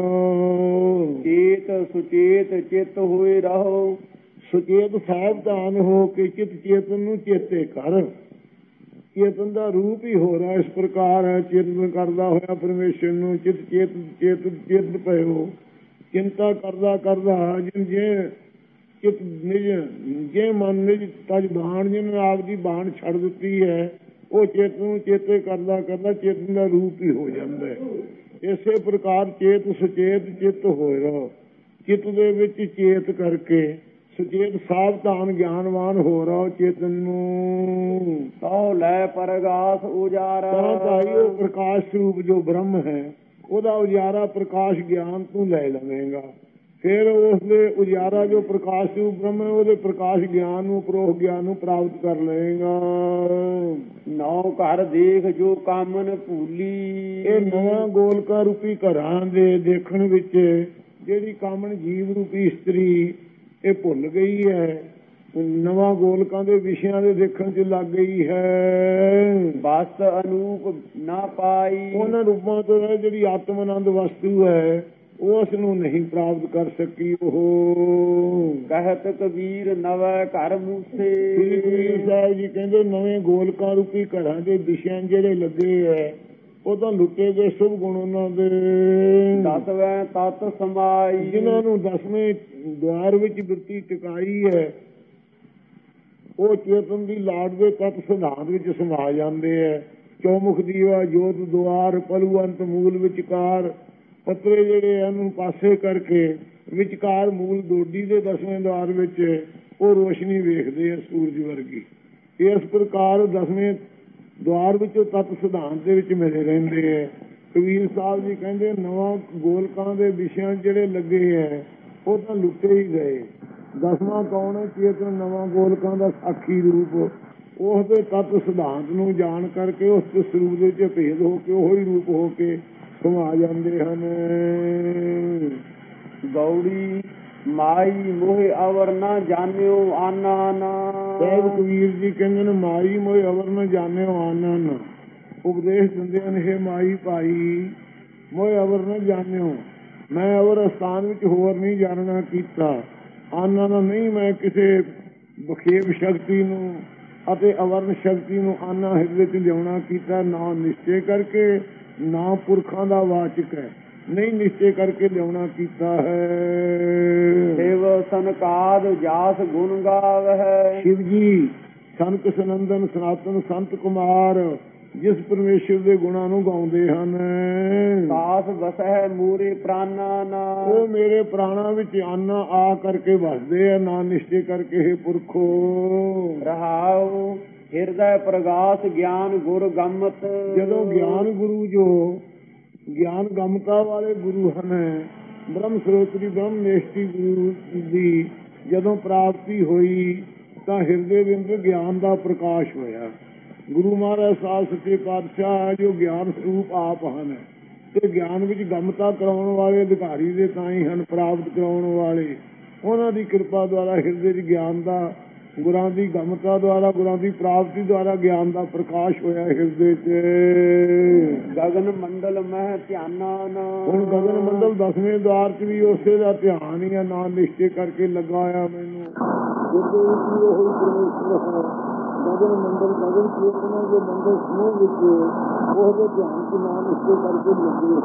ਚੇਤ ਸੁਚੇਤ ਚਿੱਤ ਹੋਏ ਰਹੋ। ਸੁਚੇਤ ਸਾਵਧਾਨ ਹੋ ਕੇ ਚਿੱਤ ਚੇਤਨ ਨੂੰ ਚੇਤੇ ਕਰ। ਚੇਤਨ ਦਾ ਰੂਪ ਹੀ ਹੋ ਰਿਹਾ ਇਸ ਪ੍ਰਕਾਰ ਹੈ। ਚੇਤਨ ਕਰਦਾ ਹੋਇਆ ਪਰਮੇਸ਼ਰ ਨੂੰ ਚਿੱਤ ਚੇਤ ਪਇਓ। ਚਿੰਤਾ ਕਰਦਾ ਕਰਦਾ ਜੇ ਚਿੱਤ ਨਿਜ ਜੇ ਮਨ ਨਿਜ ਤਜ ਬਾਣ ਜਿਹਨੇ ਆਪਦੀ ਬਾਣ ਛੱਡ ਦਿੱਤੀ ਹੈ ਉਹ ਚੇਤਨ ਨੂੰ ਚੇਤੇ ਕਰਦਾ ਕਰਦਾ ਚੇਤਨ ਦਾ ਰੂਪ ਹੀ ਹੋ ਜਾਂਦਾ ਹੈ। ਇਸੇ ਪ੍ਰਕਾਰ ਚੇਤ ਸੁਚੇਤ ਚਿੱਤ ਹੋਏ ਰਹੋ। ਚਿੱਤ ਦੇ ਵਿੱਚ ਚੇਤ ਕਰਕੇ ਸੁਚੇਤ ਸਾਵਧਾਨ ਗਿਆਨਵਾਨ ਹੋ ਰਹੋ। ਚੇਤਨ ਨੂੰ ਤਉ ਲੈ ਪਰਗਾਸ ਉਜਾਰਾ। ਉਹ ਪ੍ਰਕਾਸ਼ ਸਰੂਪ ਜੋ ਬ੍ਰਹਮ ਹੈ ਉਹਦਾ ਉਜਾਰਾ ਪ੍ਰਕਾਸ਼ ਗਿਆਨ ਤੂੰ ਲੈ ਲਵੇਂਗਾ। ਫਿਰ ਉਸਦੇ ਉਜਾਰਾ ਜੋ ਪ੍ਰਕਾਸ਼ ਸਰੂਪ ਬ੍ਰਹਮ ਹੈ ਉਹਦੇ ਪ੍ਰਕਾਸ਼ ਗਿਆਨ ਨੂੰ ਉਪਰੋਖ ਗਿਆਨ ਨੂੰ ਪ੍ਰਾਪਤ ਕਰ ਲਵੇਂਗਾ। ਨੌ ਘਰ ਦੇਖ ਜੋ ਕਾਮਨ ਭੂਲੀ। ਇਹ ਨਵਾਂ ਗੋਲਕਾ ਰੂਪੀ ਘਰਾਂ ਦੇ ਦੇਖਣ ਵਿੱਚ ਜਿਹੜੀ ਕਾਮਨ ਜੀਵ ਰੂਪੀ ਇਸਤਰੀ ਇਹ ਭੁੱਲ ਗਈ ਹੈ। ਨਵਾਂ ਗੋਲਕਾਂ ਦੇ ਵਿਸ਼ਿਆਂ ਦੇ ਦੇਖਣ ਚ ਲੱਗ ਗਈ ਹੈ। ਬਸ ਅਨੂਪ ਨਾ ਪਾਈ। ਉਹਨਾਂ ਰੂਪਾਂ ਤੋਂ ਜਿਹੜੀ ਆਤਮ ਆਨੰਦ ਵਸਤੂ ਹੈ ਉਸ ਨੂੰ ਨਹੀਂ ਪ੍ਰਾਪਤ ਕਰ ਸਕੀ। ਉਹ ਕਹਿਤ ਕਬੀਰ ਨਵੈ ਘਰ ਮੂਸੇ। ਸ੍ਰੀ ਕਬੀਰ ਸਾਹਿਬ ਜੀ ਕਹਿੰਦੇ ਨਵੇਂ ਗੋਲਕਾਂ ਰੂਪੀ ਘਰਾਂ ਦੇ ਵਿਸ਼ਿਆਂ ਜਿਹੜੇ ਲੱਗੇ ਹੈ ਉਹ ਤਾਂ ਲੁੱਟੇ ਗਏ ਸ਼ੁਭ ਗੁਣ ਉਹਨਾਂ ਦੇ। ਦਸਵੇਂ ਤਤ ਸਮਾਈ। ਜਿਨ੍ਹਾਂ ਨੂੰ 10ਵੇਂ ਦੁਆਰ ਵਿੱਚ ਬਿਰਤੀ ਟਿਕਾਈ ਹੈ ਉਹ ਚੇਤਨ ਦੀ ਲਾਡ ਦੇ ਤਤ ਸਿਧਾਂਤ ਵਿੱਚ ਸਮਾ ਜਾਂਦੇ ਹੈ। ਚੌਮੁਖ ਦੀਵਾ ਜੋਤ ਦੁਆਰ ਪਲੂਅੰਤ ਮੂਲ ਵਿਚਕਾਰ ਪੱਤਰੇ ਜਿਹੜੇ ਇਹਨੂੰ ਪਾਸੇ ਕਰਕੇ ਵਿਚਕਾਰ ਮੂਲ ਡੋਡੀ ਦੇ 10ਵੇਂ ਦੁਆਰ ਵਿੱਚ ਉਹ ਰੋਸ਼ਨੀ ਵੇਖਦੇ ਆ ਸੂਰਜ ਵਰਗੀ। ਇਸ ਪ੍ਰਕਾਰ 10ਵੇਂ ਦੁਆਰ ਵਿੱਚ ਤਤ ਸਿਧਾਂਤ ਦੇ ਵਿੱਚ ਮਿਲੇ ਰਹਿੰਦੇ ਹੈ। ਕਬੀਰ ਸਾਹਿਬ ਜੀ ਕਹਿੰਦੇ ਨਵਾਂ ਗੋਲਕਾਂ ਦੇ ਵਿਸ਼ਿਆਂ ਜਿਹੜੇ ਲੱਗੇ ਹੈ ਉਹ ਤਾਂ ਲੁੱਟੇ ਹੀ ਗਏ। 10ਵਾਂ ਕੌਣ ਹੈ? ਚੇਤਨ ਨਵਾਂ ਗੋਲਕਾਂ ਦਾ ਸਾਖੀ ਰੂਪ। ਉਸ ਦੇ ਤਤ ਸਿਧਾਂਤ ਨੂੰ ਜਾਣ ਕਰਕੇ ਉਸ ਦੇ ਸਰੂਪ ਦੇ ਵਿੱਚ ਭੇਦ ਹੋ ਕੇ ਉਹੀ ਰੂਪ ਹੋ ਕੇ ਸਮਾ ਜਾਂਦੇ ਹਨ। ਗੌੜੀ ਮਾਈ ਮੋਹਿ ਅਵਰ ਨਾ ਜਾਣਿਓ ਆਨਾ ਨਾ। ਸਾਹਿਬ ਕਬੀਰ ਜੀ ਕਹਿੰਦੇ ਨੇ ਮਾਈ ਮੋਹਿ ਅਵਰ ਨਾ ਜਾਣਿਓ ਆਨਾ ਨਾ। ਉਪਦੇਸ਼ ਦਿੰਦੇ ਹਨ ਇਹ ਮਾਈ ਭਾਈ ਮੋਹਿ ਅਵਰ ਨਾ ਜਾਣਿਓ, ਮੈਂ ਅਵਰ ਸਥਾਨ ਵਿੱਚ ਹੋਰ ਨਹੀਂ ਜਾਣਨਾ ਕੀਤਾ। ਆਨਾ ਨਾ ਨਹੀਂ, ਮੈਂ ਕਿਸੇ ਬਖੇਬ ਸ਼ਕਤੀ ਨੂੰ ਅਤੇ ਅਵਰਨ ਸ਼ਕਤੀ ਨੂੰ ਆਨਾ ਹਿਰਦੇ ਚ ਲਿਆਉਣਾ ਕੀਤਾ। ਨਾ ਨਿਸ਼ਚੇ ਕਰਕੇ, ਨਾ ਪੁਰਖਾਂ ਦਾ ਵਾਚਕ ਹੈ, ਨਹੀਂ ਨਿਸ਼ਚੇ ਕਰਕੇ ਲਿਆਉਣਾ ਕੀਤਾ ਹੈ। ਸ਼ਿਵ ਸਨਕਾਦ ਜਾਸ ਗੁਣ ਗਾਵਹਿ। ਸ਼ਿਵ ਜੀ ਸਨਕ ਸਨੰਦਨ ਸਨਾਤਨ ਸੰਤ ਕੁਮਾਰ ਜਿਸ ਪਰਮੇਸ਼ਰ ਦੇ ਗੁਣਾਂ ਨੂੰ ਗਾਉਂਦੇ ਹਨ। ਸਾਸ ਵਸਹਿ ਮੂਰੇ ਪ੍ਰਾਨਾ ਨਾ। ਉਹ ਮੇਰੇ ਪ੍ਰਾਣਾ ਵਿੱਚ ਆਨਾ ਆ ਕਰਕੇ ਵਸਦੇ ਆ, ਨਾ ਨਿਸ਼ਚੇ ਕਰਕੇ ਹੈ ਪੁਰਖੋ। ਰਹਾਉ ਹਿਰਦੈ ਪ੍ਰਗਾਸ ਗਿਆਨ ਗੁਰ ਗੰਮਤ। ਜਦੋਂ ਗਿਆਨ ਗੁਰੂ ਜੋ ਗਿਆਨ ਗਮਕਾ ਵਾਲੇ ਗੁਰੂ ਹਨ, ਬ੍ਰਹਮ ਸਰੋਤਰੀ ਬ੍ਰਹਮ ਨਿਸ਼ਟੀ ਗੁਰੂ ਦੀ ਜਦੋਂ ਪ੍ਰਾਪਤੀ ਹੋਈ ਤਾਂ ਹਿਰਦੇ ਦੇ ਅੰਦਰ ਗਿਆਨ ਦਾ ਪ੍ਰਕਾਸ਼ ਹੋਇਆ। ਗੁਰੂ ਮਹਾਰਾਜ ਸਾਹਿਬ ਸੱਚੇ ਪਾਤਸ਼ਾਹ ਜੋ ਗਿਆਨ ਸਰੂਪ ਆਪ ਹਨ ਤੇ ਗਿਆਨ ਵਿੱਚ ਗਮਤਾ ਕਰਾਉਣ ਵਾਲੇ ਅਧਿਕਾਰੀ ਦੇ ਤਾਂ ਹੀ ਹਨ, ਪ੍ਰਾਪਤ ਕਰਾਉਣ ਵਾਲੇ। ਉਹਨਾਂ ਦੀ ਕਿਰਪਾ ਦੁਆਰਾ ਹਿਰਦੇ 'ਚ ਗਿਆਨ ਦਾ, ਗੁਰਾਂ ਦੀ ਗਮਤਾ ਦੁਆਰਾ, ਗੁਰਾਂ ਦੀ ਪ੍ਰਾਪਤੀ ਦੁਆਰਾ ਗਿਆਨ ਦਾ ਪ੍ਰਕਾਸ਼ ਹੋਇਆ ਹਿਰਦੇ 'ਚ। ਗਗਨ ਮੰਡਲ ਮਹਿ ਧਿਆਨਾ ਨਾ। ਹੁਣ ਗਗਨ ਮੰਡਲ 10ਵੇਂ ਦੁਆਰ 'ਚ ਵੀ ਉਸੇ ਦਾ ਧਿਆਨ ਹੀ ਆ, ਨਾ ਨਿਸ਼ਚੇ ਕਰਕੇ ਲੱਗਾ ਆ ਮੈਨੂੰ। ਹਿਰਦੇ ਵਿੱਚ ਵੀ ਉਹੀ ਪਰਮੇਸ਼ਰ ਹੈ। ਗਗਨ ਮੰਡਲ ਗਗਨ ਚੇਤਨਾ ਦੇ ਮੰਡਲ ਸਮੂਹ ਵਿੱਚ ਉਹਦੇ ਧਿਆਨ ਚ ਨਾਮ ਨਿਸ਼ਚੇ ਕਰਕੇ ਲੱਗੇ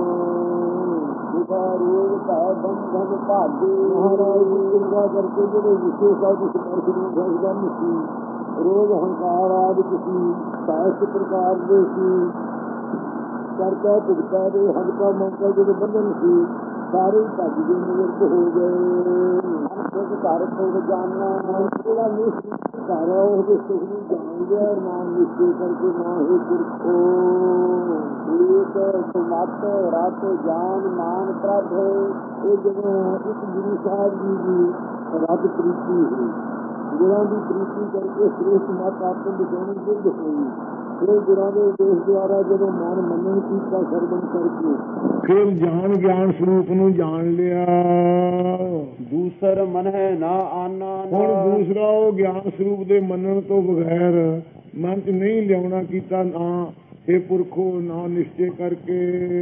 ਹਨ। ਰੋਗ ਭੈ ਬੰਧਨ ਭਾਗੇ। ਮਹਾਰਾਜ ਦੀ ਕਿਰਪਾ ਕਰਕੇ ਜਿਹੜੇ ਵਿਸ਼ੇਸ਼ ਆਦਿ ਸਪਰਸ਼ ਨੂੰ ਫਸਦਨ ਸੀ, ਰੋਗ ਹੰਕਾਰ ਆਦਿ ਸੀ, ਸਾਇਸ ਪ੍ਰਕਾਰ ਦੇ ਸੀ, ਕਰਤਾ ਭੁਗਤਾ ਦੇ ਹਲਕਾ ਮੰਕਾ ਜਿਹੜੇ ਬੰਧਨ ਸੀ ਸਾਰੇ ਭੱਜ ਕੇ ਨਿਵਰਤ ਹੋ ਗਏ। ਘਰ ਤੋਂ ਜਾਣਾ ਜਿਹੜਾ ਘਰ ਉਹਦੇ ਸੁਖ ਨੂੰ ਜਾਣ ਗਿਆ, ਨਾਮ ਨਿਸ਼ਚੇ ਕਰਕੇ ਨਾ ਹੀ ਪੁਰਖੋ। ਮਤ ਰਤ ਜਾਨ ਮਾਨ ਪ੍ਰਭ। ਇਹ ਜਦੋਂ ਇੱਕ ਗੁਰੂ ਸਾਹਿਬ ਜੀ ਦੀ ਰੱਬ ਪ੍ਰੀਤੀ ਹੋਈ, ਗੁਰਾਂ ਦੀ ਪ੍ਰੀਤੀ ਕਰਕੇ ਸ੍ਰੇਸ਼ਟ ਮਤ ਆਤਮ ਵਿਚਾਰਨ ਸਿੱਧ ਹੋਈ। ਫਿਰ ਗੁਰਾਂ ਦੇ ਉਪਦੇਸ਼ ਦੁਆਰਾ ਜਦੋਂ ਮਨ ਮੰਨਣ ਕੀਤਾ ਸਰਵਣ ਕਰਕੇ, ਫਿਰ ਜਾਣ ਗਿਆਨ ਸਰੂਪ ਨੂੰ ਜਾਣ ਲਿਆ। ਦੂਸਰ ਮਨ ਹੈ ਨਾ ਆਨਾ। ਹੁਣ ਦੂਸਰਾ ਉਹ ਗਿਆਨ ਸਰੂਪ ਦੇ ਮੰਨਣ ਤੋਂ ਬਗੈਰ ਮਨ ਚ ਨਹੀਂ ਲਿਆਉਣਾ ਕੀਤਾ, ਨਾ ਇਹ ਪੁਰਖੋ, ਨਾ ਨਿਸ਼ਚੇ ਕਰਕੇ।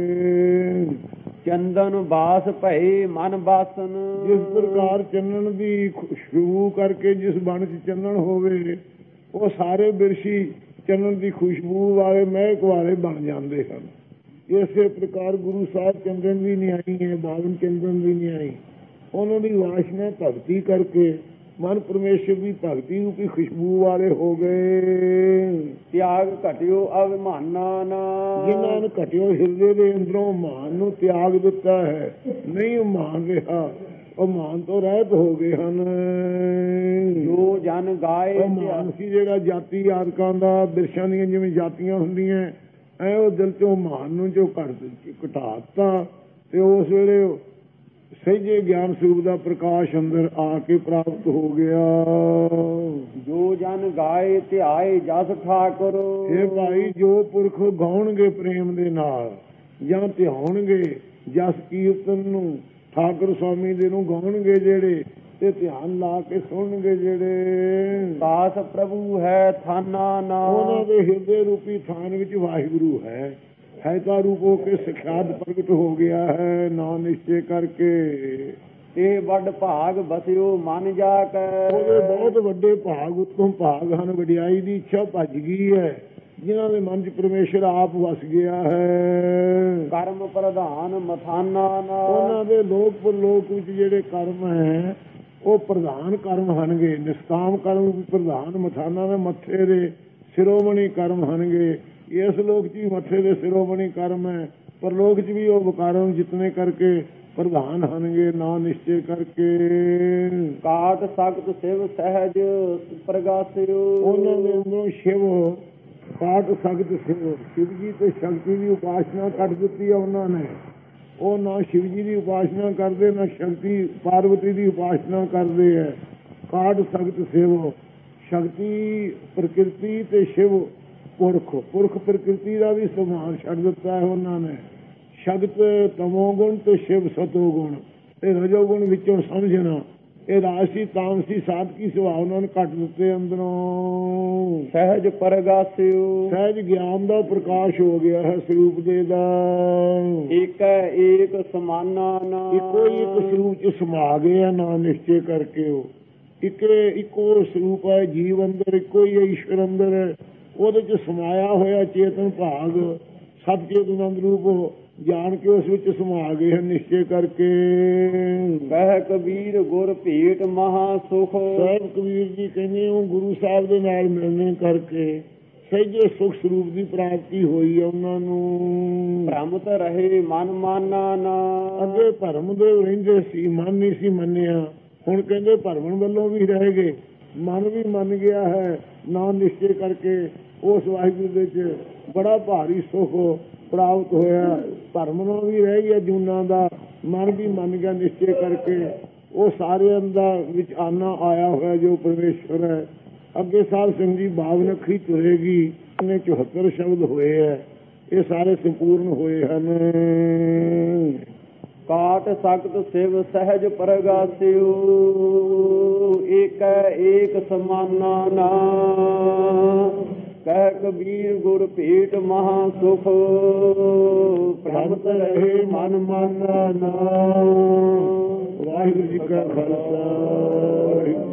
ਚੰਦਨ ਬਾਸ ਭਏ ਮਨ ਬਾਸਨ। ਜਿਸ ਪ੍ਰਕਾਰ ਚੰਨਣ ਦੀ ਖੁਸ਼ਬੂ ਕਰਕੇ ਜਿਸ ਬਣ ਚ ਚੰਨਣ ਹੋਵੇ ਉਹ ਸਾਰੇ ਬਿਰਸ਼ੀ ਚੰਨਣ ਦੀ ਖੁਸ਼ਬੂ ਵਾਲੇ ਮਹਿਕ ਵਾਲੇ ਬਣ ਜਾਂਦੇ ਹਨ। ਇਸੇ ਪ੍ਰਕਾਰ ਗੁਰੂ ਸਾਹਿਬ ਚੰਦਨ ਵੀ ਨਹੀਂ ਆਈ ਹੈ, ਬਾਵਨ ਚੰਦਨ ਵੀ ਨਹੀਂ ਆਈ। ਉਹਨਾਂ ਦੀ ਵਾਸ਼ਨਾ ਭਗਤੀ ਕਰਕੇ ਮਨ ਪਰਮੇਸ਼ਰ ਦੀ ਭਗਤੀ ਰੂਪੀ ਖੁਸ਼ਬੂ ਵਾਲੇ ਹੋ ਗਏ। ਤਿਆਗ ਘਟਿਓ ਅਭਿਮਾਨਾ ਨਾ। ਜਿਨ੍ਹਾਂ ਨੇ ਘਟਿਓ ਹਿਰਦੇ ਦੇ ਅੰਦਰੋਂ ਮਾਨ ਨੂੰ ਤਿਆਗ ਦਿੱਤਾ ਹੈ, ਨਹੀਂ ਮਾਨ ਰਿਹਾ, ਉਹ ਮਾਨ ਤੋਂ ਰਹਿਤ ਹੋ ਗਏ ਹਨ। ਜੋ ਜਨ ਗਾਏ ਉਹ ਮਾਨ ਸੀ ਜਿਹੜਾ ਜਾਤੀ ਆਦਿਕਾਂ ਦਾ, ਬਿਰਸ਼ਾਂ ਦੀਆਂ ਜਿਵੇਂ ਜਾਤੀਆਂ ਹੁੰਦੀਆਂ ਐ, ਉਹ ਦਿਲ ਚੋਂ ਮਾਨ ਨੂੰ ਜੋ ਘਟਾ ਦਿੱਤਾ ਤੇ ਉਸ ਵੇਲੇ ਸਹਿਜੇ ਗਿਆਨ ਸਰੂਪ ਦਾ ਪ੍ਰਕਾਸ਼ ਅੰਦਰ ਆ ਕੇ ਪ੍ਰਾਪਤ ਹੋ ਗਿਆ। ਜੋ ਜਨ ਗਾਏ ਧਿਆਏ ਜਸ ਠਾਕੁਰ। ਇਹ ਭਾਈ ਜੋ ਪੁਰਖ ਗਾਉਣਗੇ ਪ੍ਰੇਮ ਦੇ ਨਾਲ ਜਾਂ ਧਿਆਉਣਗੇ ਜਸ ਕੀਰਤਨ ਨੂੰ, ਠਾਕੁਰ ਸਵਾਮੀ ਦੇ ਨੂੰ ਗਾਉਣਗੇ ਜਿਹੜੇ ਤੇ ਧਿਆਨ ਲਾ ਕੇ ਸੁਣਨਗੇ ਜਿਹੜੇ, ਦਾਸ ਪ੍ਰਭੂ ਹੈ ਥਾਨਾ ਨਾ। ਉਹਨਾਂ ਦੇ ਹਿਰਦੇ ਰੂਪੀ ਥਾਨ ਵਿੱਚ ਵਾਹਿਗੁਰੂ ਹੈ। ਸਹਾਇਤਾ ਰੂਪ ਹੋ ਕੇ ਸਿਖਿਆਤ ਪ੍ਰਗਟ ਹੋ ਗਿਆ ਹੈ। ਨਾ ਨਿਸ਼ਚੇ ਕਰਕੇ ਇਹ ਵੱਡ ਭਾਗ ਬਸਿਓ ਮਨ ਜਾ ਕੇ। ਉਹਦੇ ਬਹੁਤ ਵੱਡੇ ਭਾਗ ਉੱਤੋਂ ਭਾਗ ਹਨ। ਵਡਿਆਈ ਦੀ ਇੱਛਾ ਭੱਜ ਗਈ ਹੈ ਜਿਨ੍ਹਾਂ ਦੇ ਮਨ 'ਚ ਪਰਮੇਸ਼ਰ ਆਪ ਵਸ ਗਿਆ ਹੈ। ਕਰਮ ਪ੍ਰਧਾਨ ਮਥਾਨਾ ਨਾ। ਉਹਨਾਂ ਦੇ ਲੋਕ ਪਰਲੋਕ ਵਿੱਚ ਜਿਹੜੇ ਕਰਮ ਹੈ ਉਹ ਪ੍ਰਧਾਨ ਕਰਮ ਹਨਗੇ। ਨਿਸ਼ਕਾਮ ਕਰਮ ਪ੍ਰਧਾਨ ਮਥਾਨਾ ਦੇ ਮੱਥੇ ਦੇ ਸਿਰੋਮਣੀ ਕਰਮ ਹਨਗੇ। ਇਸ ਲੋਕ 'ਚ ਵੀ ਮੱਥੇ ਦੇ ਸਿਰੋਮਣੀ ਕਰਮ ਹੈ, ਪਰਲੋਕ 'ਚ ਵੀ ਉਹ ਵਿਕਾਰਾਂ ਜਿਤਨੇ ਕਰਕੇ ਪ੍ਰਧਾਨ ਹਨਗੇ। ਨਾ ਨਿਸ਼ਚੇ ਕਰਕੇ ਕਾਟ ਸਖਤ ਸਿਵ ਸਹਿਜ ਪ੍ਰਗਾਸਿਓ। ਉਹਨਾਂ ਦੇ ਅੰਦਰੋਂ ਸ਼ਿਵ ਕਾਟ ਸਖਤ ਸ਼ਿਵ ਜੀ ਤੇ ਸ਼ਕਤੀ ਦੀ ਉਪਾਸਨਾ ਕੱਢ ਦਿੱਤੀ ਹੈ ਉਹਨਾਂ ਨੇ। ਉਹ ਨਾ ਸ਼ਿਵ ਜੀ ਦੀ ਉਪਾਸਨਾ ਕਰਦੇ ਨਾ ਸ਼ਕਤੀ ਪਾਰਵਤੀ ਦੀ ਉਪਾਸਨਾ ਕਰਦੇ ਹੈ। ਕਾਟ ਸਖਤ ਸ਼ਿਵ ਸ਼ਕਤੀ ਪ੍ਰਕਿਰਤੀ ਤੇ ਸ਼ਿਵ ਪੁਰਖ ਪ੍ਰਕਿਰਤੀ ਦਾ ਵੀ ਸਮਾਨ ਛੱਡ ਦਿੱਤਾ ਹੈ ਉਹਨਾਂ ਨੇ। ਸ਼ਕਤ ਤਮੋ ਗੁਣ ਤੇ ਸ਼ਿਵ ਸਤੋ ਗੁਣ ਤੇ ਰਜੋ ਗੁਣ ਵਿੱਚੋਂ ਸਮਝਣਾ। ਇਹ ਰਾਜਸੀ ਤਾਮਸੀ ਸਾਧਕੀ ਸੁਭਾਅ ਉਹਨਾਂ ਨੇ ਕੱਟ ਦਿੱਤੇ ਅੰਦਰੋਂ। ਸਹਿਜ ਪ੍ਰਗਾਸਿਓ ਸਹਿਜ ਗਿਆਨ ਦਾ ਪ੍ਰਕਾਸ਼ ਹੋ ਗਿਆ ਹੈ ਸਰੂਪ ਦੇ ਦਾ। ਏਕ ਏਕ ਸਮਾਨਾ ਨਾ। ਇੱਕੋ ਇੱਕ ਸਰੂਪ 'ਚ ਸਮਾ ਗਏ ਆ ਨਾ ਨਿਸ਼ਚੇ ਕਰਕੇ। ਉਹ ਇੱਕੋ ਸਰੂਪ ਹੈ ਜੀਵ ਅੰਦਰ, ਇੱਕੋ ਹੀ ਈਸ਼ਵਰ ਅੰਦਰ ਹੈ। ਉਹਦੇ 'ਚ ਸਮਾਇਆ ਹੋਇਆ ਚੇਤਨ ਭਾਗ ਸਤ ਚੇਤਨ ਰੂਪ ਜਾਣ ਕੇ ਉਸ ਵਿੱਚ ਸਮਾ ਗਏ ਹਨ ਨਿਸ਼ਚੇ ਕਰਕੇ। ਕਹਿ ਕਬੀਰ ਗੁਰ ਭੇਟ ਮਹਾ ਸੁਖ। ਸਾਹਿਬ ਕਬੀਰ ਜੀ ਕਹਿੰਦੇ ਉਹ ਗੁਰੂ ਸਾਹਿਬ ਦੇ ਨਾਲ ਮਿਲਣੇ ਕਰਕੇ ਸਹਿਜੇ ਸੁਖ ਸਰੂਪ ਦੀ ਪ੍ਰਾਪਤੀ ਹੋਈ ਹੈ ਉਹਨਾਂ ਨੂੰ। ਭ੍ਰਮਤ ਰਹੇ ਮਨ ਮਾਨਾ ਨਾ। ਅੱਗੇ ਭਰਮ ਦੇ ਰਹਿੰਦੇ ਸੀ, ਮਨ ਨਹੀਂ ਸੀ ਮੰਨਿਆ। ਹੁਣ ਕਹਿੰਦੇ ਭਰਮਣ ਵੱਲੋਂ ਵੀ ਰਹਿ ਗਏ, ਮਨ ਵੀ ਮੰਨ ਗਿਆ ਹੈ। ਨਾ ਨਿਸ਼ਚੇ ਕਰਕੇ ਉਸ ਵਾਹਿਗੁਰੂ ਦੇ ਵਿੱਚ ਬੜਾ ਭਾਰੀ ਸੁਖ ਪ੍ਰਾਪਤ ਹੋਇਆ। ਭਰਮਣਾ ਵੀ ਰਹਿ ਗਿਆ ਜੂਨਾਂ ਦਾ, ਮਨ ਵੀ ਮੰਨ ਗਿਆ ਨਿਸ਼ਚੇ ਕਰਕੇ। ਉਹ ਸਾਰਿਆਂ ਦਾ ਵਿੱਚ ਆਨਾ ਆਇਆ ਹੋਇਆ ਜੋ ਪਰਮੇਸ਼ਵਰ ਹੈ। ਅੱਗੇ ਸਾਹਿਬ ਸਿੰਘ ਜੀ ਬਾਵਨਖੀ ਤੁਰੇਗੀ, ਇਹਨੇ 74 ਸ਼ਬਦ ਹੋਏ ਹੈ। ਇਹ ਸਾਰੇ ਸੰਪੂਰਨ ਹੋਏ ਹਨ। ਕਾਟ ਸਖਤ ਸਿਵ ਸਹਿਜ ਪ੍ਰਗਾਸਿਓ ਏਕ ਏਕ ਸਮਾਨਾ ਨਾ। ਕਹਿ ਕਬੀਰ ਗੁਰ ਭੇਟ ਮਹਾ ਸੁਖ। ਭ੍ਰਮਤ ਰਹੇ ਮਨ ਮਾਨਾ ਨਾ। ਵਾਹਿਗੁਰੂ ਜੀ ਕਾ ਖਾਲਸਾ।